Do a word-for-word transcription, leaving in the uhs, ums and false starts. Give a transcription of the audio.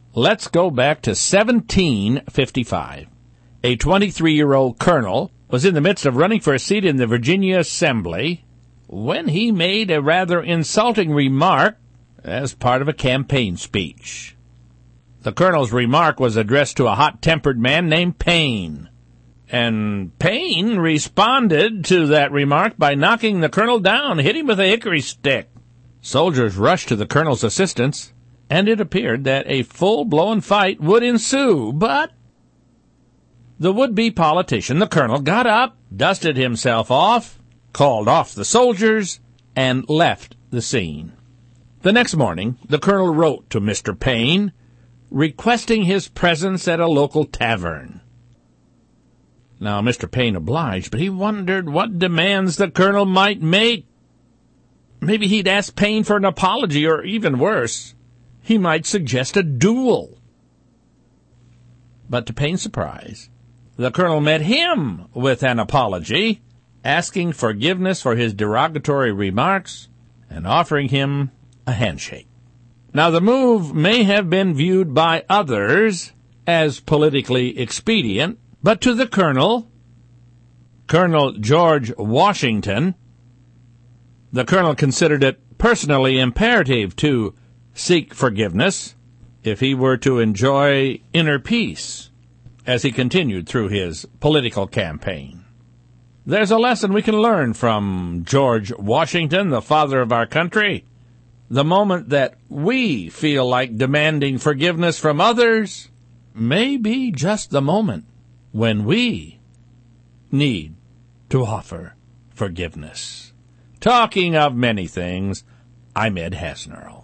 Let's go back to seventeen fifty-five. A twenty-three-year-old colonel was in the midst of running for a seat in the Virginia Assembly when he made a rather insulting remark as part of a campaign speech. The colonel's remark was addressed to a hot-tempered man named Payne, and Payne responded to that remark by knocking the colonel down, hitting him with a hickory stick. Soldiers rushed to the colonel's assistance, and it appeared that a full-blown fight would ensue, but the would-be politician, the colonel, got up, dusted himself off, called off the soldiers, and left the scene. The next morning, the colonel wrote to Mister Payne, requesting his presence at a local tavern. Now, Mister Payne obliged, but he wondered what demands the colonel might make. Maybe he'd ask Payne for an apology, or even worse, he might suggest a duel. But to Payne's surprise, the colonel met him with an apology, asking forgiveness for his derogatory remarks and offering him a handshake. Now, the move may have been viewed by others as politically expedient, but to the colonel, Colonel George Washington, the colonel considered it personally imperative to seek forgiveness if he were to enjoy inner peace as he continued through his political campaign. There's a lesson we can learn from George Washington, the father of our country. The moment that we feel like demanding forgiveness from others may be just the moment when we need to offer forgiveness. Talking of many things, I'm Ed Hasnerl.